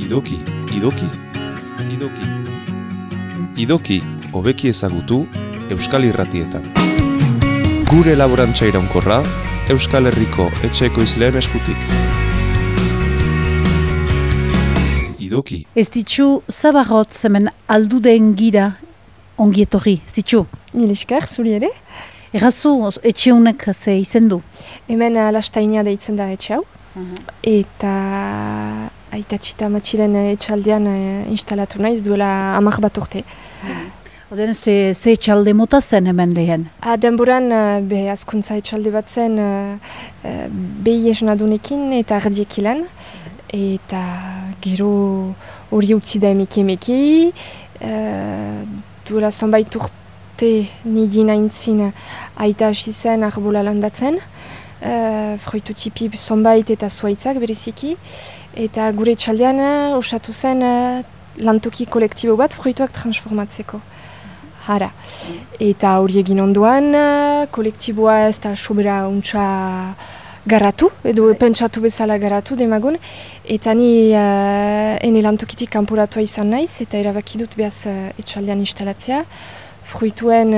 Idoki, idoki, idoki. Idoki, hobeki ezagutu, Euskal Irratietan. Gure laborantza iraunkorra, Euskal Herriko etxe ekoizleen eskutik. Idoki. Ez ditxu, zabarrot hemen alduden gira ongietorri, zitxu? Mil esker, zuri ere? Errazu, etxe honek ze izen du? Hemen Lastainia deitzen da etxe hau. Eta aitatxita matxiren etxaldean instalatu naiz duela 10 bat urte. Oden ze etxalde mota zen hemen lehen? Denboran azkuntza etxalde bat zen behi esnadunekin eta erdiekilan. Eta gero hori utzi da emeki. Duela zonbait urte nidi naintzin aita hasi zen arbola landatzen. Fruitu tipi zonbait eta zuaitzak bereziki. Eta gure etxaldean osatu zen lantoki kolektibo bat fruituak transformatzeko. Hara. Eta hori egin ondoan, kolektiboa ez da sobera untsa garatu, edo pentsatu bezala garatu demagun. Eta ni ene lantokitik kanporatua izan naiz, eta erabaki dut behaz etxaldean instalatzea. Fruituen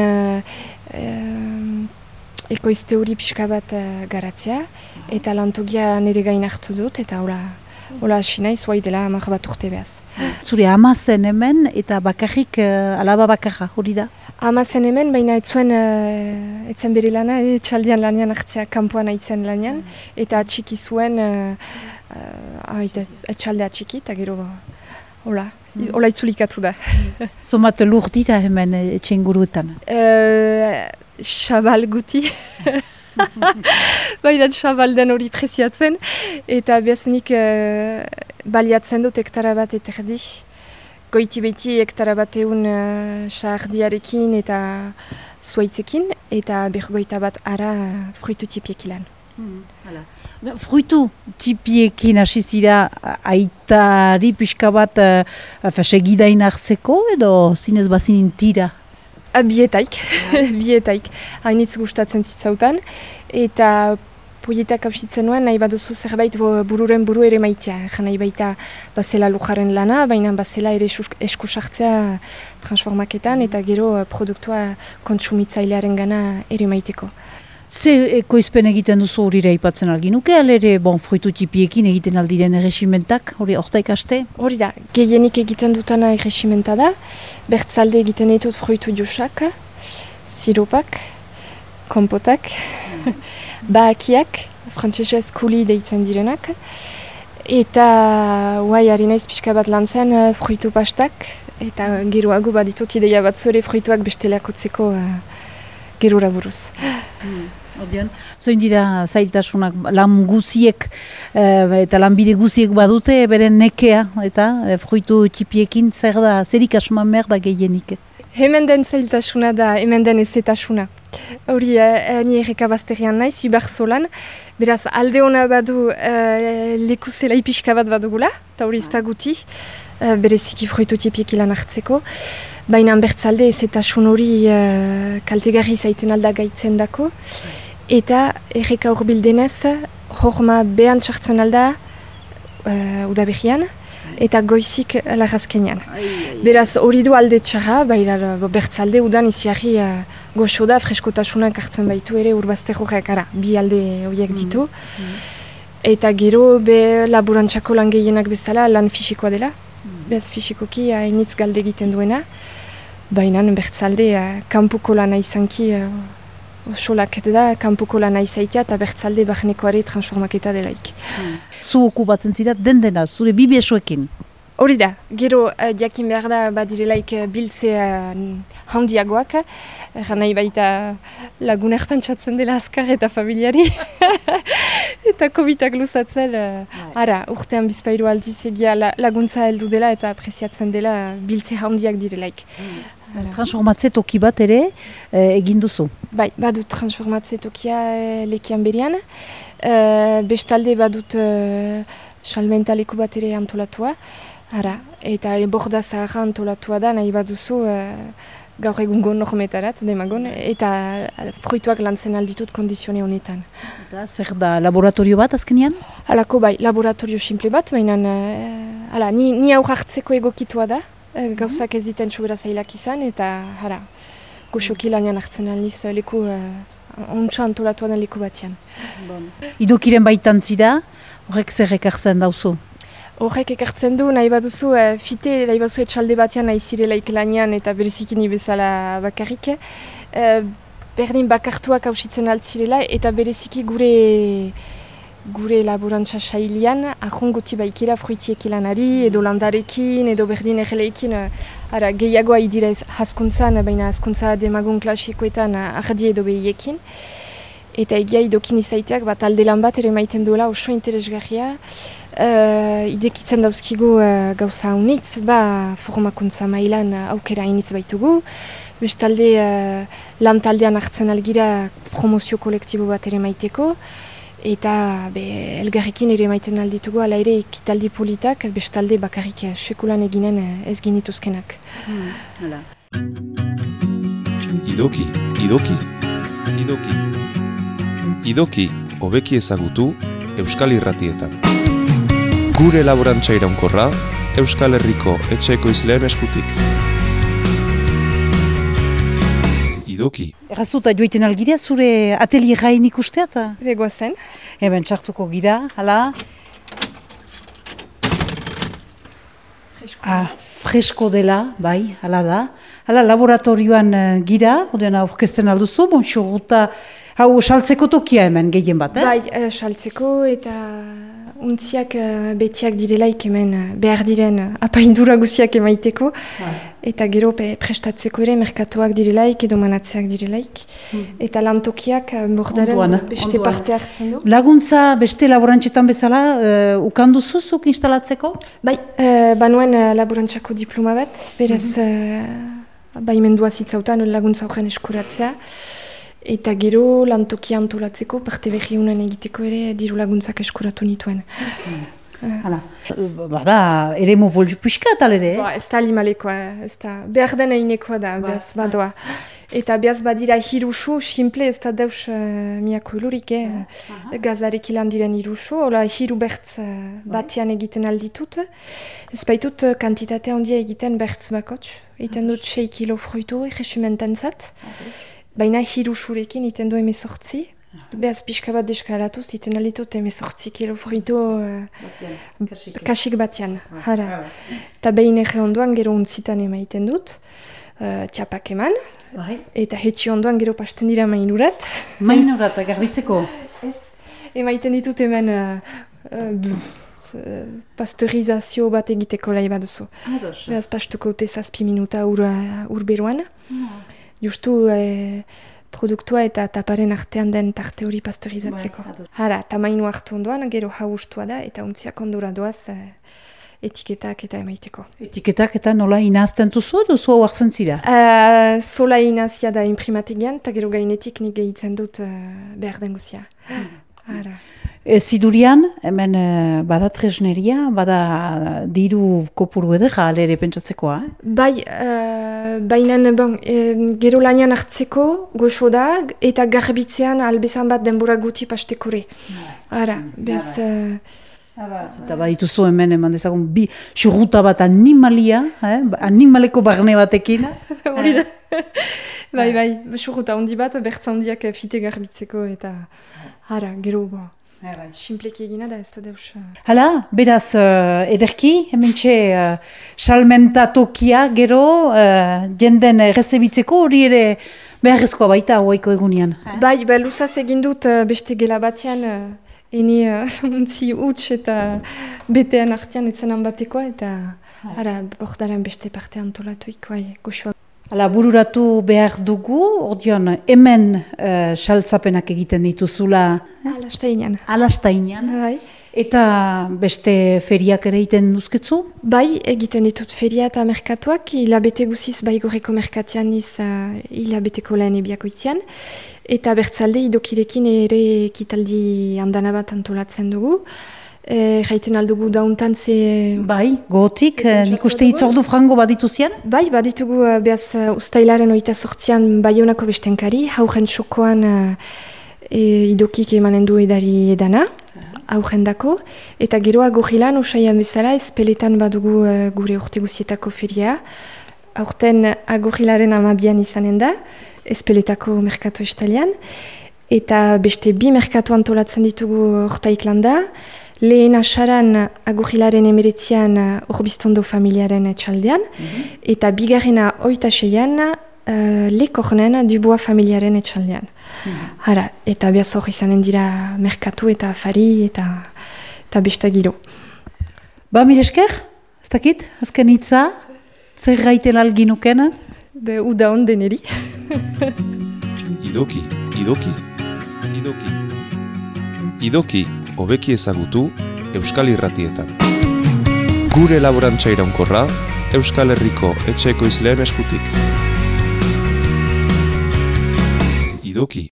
ekoizte hori pixka bat garatzea, eta lantokia nire gain hartu dut, eta hola hasi naiz, hoai dela 10 bat urte behaz. Zure ama zen hemen eta bakarrik alaba bakarra, hori da? Ama zen hemen, baina etzen bere lana, etxaldean lanean hartzea kanpoan aitzen lanean, eta atxiki zuen, etxaldea atxiki, eta gero, hola itzulikatu da. Zomat lur dira hemen etxe inguruetan? Xabal guti. Baina xabal den hori preziatzen, eta behazenik baliatzen dut hektara bat eterdi. Goiti beti hektara bat egun sahardiarekin eta zuaitzekin, eta bergoita bat ara fruitu tipiekilan. Fruitu tipiekin hasi zira aitari pixka bat segidain hartzeko edo zinez bazin tira? Bietaik, bietaik. Hainitz gustatzen zitzautan, eta poietak hausitzen nuen, nahi baduzu zerbait bururen buru ere maitea. Nahi baita bazela lujaren lana, baina bazela ere esku sartzea transformaketan, eta gero produktua kontsumitzailearen gana ere maiteko. Ze ekoizpen egiten duzu hori ipatzen alginuke, alere fruitu tipiekin egiten aldiren erregimentak, hori orta ikaste? Hori da, gehienik egiten dutana erregimenta da, bertzalde egiten ditut fruitu josak, siropak, kompotak, bahakiak, frantsesez kuli deitzen direnak, eta hari naiz pixka bat lan zen fruitu pastak, eta geroago baditut ideia batzu ere fruituak bestelakotzeko gerora buruz. Zoin dira zailtasunak lan guziek eta lanbide guziek badute beren nekea eta fruitu tipiekin zer ikasuman behar da gehienik? Hemen den zailtasuna da, hemen den ezetasuna. Hori ni errekabazterian naiz, Ibarzolan, beraz alde hona badu leku zelai pixka bat badugula, eta hori ez da guti, bereziki fruitu tipiekin lan hartzeko. Baina bertzalde ezetasun hori kaltegarri zaiten alda gaitzen dako. Eta erreka horbildenez, horma behan txartzen alda udaberrian, eta goizik lagazkenean. Beraz hori du alde txarra, baina bertzalde udan iziarri goxo da, freskotasunak hartzen baitu ere urbazte horrek ara, bi alde horiek ditu. Eta gero laborantzako lan gehienak bezala lan fisikoa dela. Bez fisikoki hainitz galde egiten duena, baina bertzalde kanpoko lana izanki osolak da, kanpoko lana izaitea eta bertzalde barnekoare transformaketa delaik. Zu okupatzen zira dena, zure bibiesoekin? Hori da, gero jakin behar da badirelaik biltze handiagoak, nahi baita laguner pentsatzen dela azkar eta familiari, eta kobitak luzatzen, urtean bizpairu aldiz egia laguntza heldu dela eta apresiatzen dela biltze handiak direlaik. Transformatze toki bat ere egin duzu? Bai, badut transformatze tokia lekian berian, bestalde badut salmentaleku bat ere antolatua, eta borda zaharra antolatua da, nahi baduzu gaur egungo normetarat, demagun, eta fruituak lantzen alditut kondizione honetan. Eta zer da, laboratorio bat azkenean? Halako bai, laboratorio simple bat, baina ni aur hartzeko egokitua da, gauzak ez diten sobera zailak izan, eta goxoki lanian hartzen alniz leku ontsa antolatua den leku batean. Idokiren baitan zida, horrek zer ekartzen dauzu? Horrek ekartzen du, nahi baduzu, nahi baduzu etxalde batean nahi zirelaik lanian eta berezikini bezala bakarrik. Berdin bakartuak hausitzen altzirela eta bereziki gure laborantza sailian ahongoti baikira fruitiek lanari edo landarekin edo berdin erreleikin gehiagoa idira haskuntzan, baina haskuntza demagun klasikoetan ardi edo behiekin. Eta egia idokin izaiteak talde lan bat ere maiten duela oso interesgarria. Idekitzen dauzkigu gauza haunitz, formakuntza mailan aukera hainitz baitugu. Bestalde lan taldean hartzen algira promozio kolektibo bat ere maiteko. Eta elgarrekin ere maiten alditugu, ala ere ekitaldi politak, bestalde bakarrik sekulan eginen ez ginituzkenak. Idoki. Idoki hobeki ezagutu Euskal Irratietan. Gure laborantza iraunkorra Euskal Herriko etxe ekoizleen eskutik. Idoki. Errazuta joiten algirea zure atelierrain ikustea eta? Begoa zen. Hemen txartuko gira, hala. Fresko dela, bai, hala da. Hala, laboratorioan gira, odena aurkezten alduzu, xurruta, hau saltzeko tokia hemen gehien bat, Bai, saltzeko eta untziak betiak direlaik hemen behar diren apaindura guziak emaiteko. Eta gero prestatzeko ere merkatuak direlaik edo manatzeak direlaik. Eta lantokiak bordaren beste parte hartzen du. Laguntza beste laborantzetan bezala ukanduzuzuk instalatzeko? Bai, banuen laborantzako diploma bat, beraz baimendua zitzautan laguntza horren eskuratzea. Eta gero lantokia antolatzeko parte berri unan egiteko ere diru laguntzak eskuratu nituen. Bada, ere mobol puxkat alere? Ez da alimalekoa, behar den einekoa da, behaz badoa. Eta behaz badira hirusu, simple ez da deus miako ilurik, gazarik ilan diren hirusu, hola hiru bertz batean egiten alditut. Ez baitut kantitatea handia egiten bertz bakots, egiten dut 6 kilo fruitu egesumententzat. Baina hirusurekin iten du 18, behaz pixka bat deskalatuz, iten alitut 18 kilo fruitu kasik batean. Eta behin ege ondoan gero untzitan emaiten dut, txapak eman, eta hetxi ondoan gero pasten dira mainurat. Mainurat, garbitzeko? Emaiten ditut hemen pasteurizazio bat egiteko lai baduzu. Behaz pastuko ute 7 minuta urberuan. Justu produktua eta taparen artean den tarte hori pasteurizatzeko. Tamainu hartu ondoan, gero haustua da, eta untziak ondora doaz etiketak eta emaiteko. Etiketak eta nola inazten duzu edo zu hau hartzen zira? Zola inazia da imprimategian, eta gero gainetik nik gehitzen dut behar den guzia. Zidurian, hemen bada tresneria, bada diru kopuru edera alere pentsatzekoa? Bai, baina gero lanian hartzeko goxo da, eta garbitzean albezan bat denbora guti pastekore. Bez... Eta badituzu hemen eman dezagun bi xurruta bat animalia, animaleko barne batekin. Bai, xurruta handi bat, bertza handiak fite garbitzeko eta gero simpleki egina da ez da deus. Hala, beraz, ederki, hemen salmentatokia gero jenden rezebitzeko hori ere beharrezkoa baita hauaiko egunean. Bai, luzaz egin dut beste gela batean eni untzi huts eta betean artean etzenan batekoa eta bordaren beste parte antolatuik, goxoa. Hala, bururatu behar dugu, ordean hemen saltzapenak egiten dituzula. Alastainan. Bai. Eta beste feriak ere egiten duzketzu? Bai, egiten ditut feria eta merkatuak, hilabete guziz baigorreko merkatian hilabeteko lehen ebiakoitzean. Eta bertzalde idokirekin ere ekitaldi handana bat antolatzen dugu. Jaiten aldugu dauntan ze... Bai, gotik, nik uste hitzordu frango badituzian? Bai, baditugu behaz ustailaren 28an Baionako bestenkari, hauren txokoan idokik emanen du edari edana. aurrendako, eta gero Agogilan usaian bezala ezpeletan badugu gure urte guzietako feria. Aurten Agogilaren 12an izanen da, ezpeletako merkatu estalian, eta beste 2 merkatu antolatzen ditugu Hortaiklanda. Lehen asaran Agogilaren 19an Orbiztondo familiaren etxaldean, eta bigarrena 26an Lekornen Dubois familiaren etxaldean. Hara, eta behaz hor izanen dira merkatu eta afari eta besta giro. Ba, mil esker? Ez dakit? Azken hitza? Zer gaiten alginukena? Be, uda on deneri. Idoki, idoki, idoki. Idoki, hobeki ezagutu Euskal Irratietan. Gure laborantza iraunkorra Euskal Herriko etxe ekoizleen eskutik. Idoki.